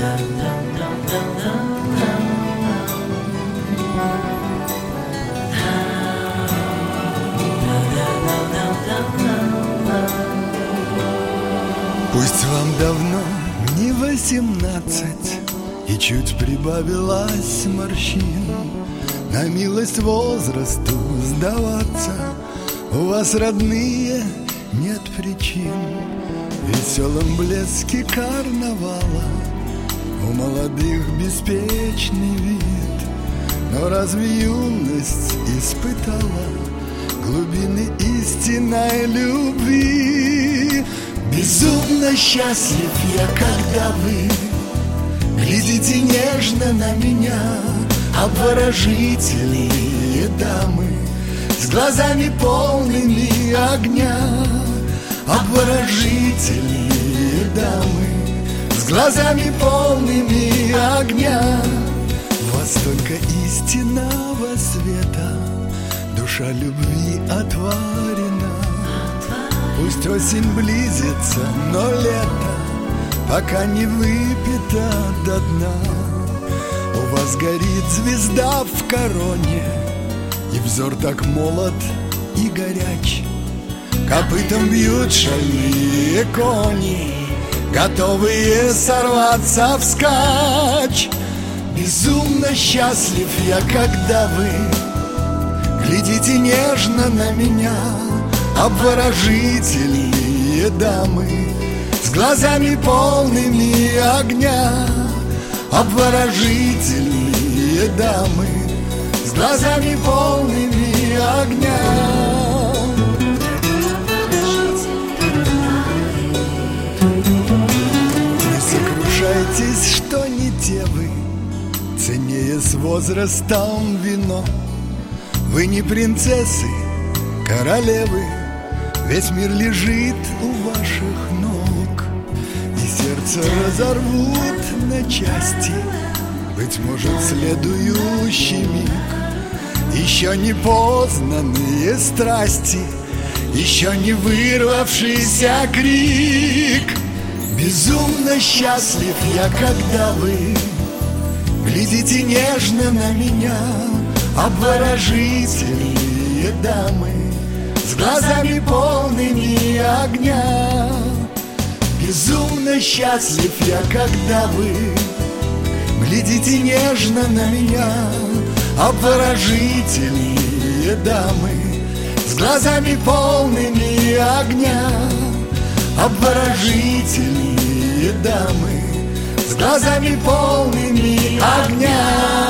Пусть вам давно не 18, и чуть прибавилась морщин. На милость возрасту сдаваться у вас, родные, нет причин. В веселом блеске карнавала у молодых беспечный вид. Но разве юность испытала глубины истинной любви? Безумно счастлив я, когда вы глядите нежно на меня, обворожительные дамы с глазами полными огня. Обворожительные дамы с глазами полными огня. В вас только истинного света душа любви отварена. Пусть осень близится, но лето пока не выпито до дна. У вас горит звезда в короне, и взор так молод и горяч. Копытом бьют шальные кони, готовые сорваться вскачь. Безумно счастлив я, когда вы глядите нежно на меня, обворожительные дамы с глазами полными огня. Обворожительные дамы с глазами полными огня. Не сокрушайтесь, что не те вы, ценнее с возрастом вино. Вы не принцессы, королевы, весь мир лежит у ваших ног. И сердце разорвут на части, быть может, следующий миг. Еще не познанные страсти, еще не вырвавшийся крик. Безумно счастлив я, когда вы глядите нежно на меня, обворожительные дамы с глазами полными огня. Безумно счастлив я, когда вы глядите нежно на меня, обворожительные дамы с глазами полными огня. Обворожительные дамы с глазами полными огня.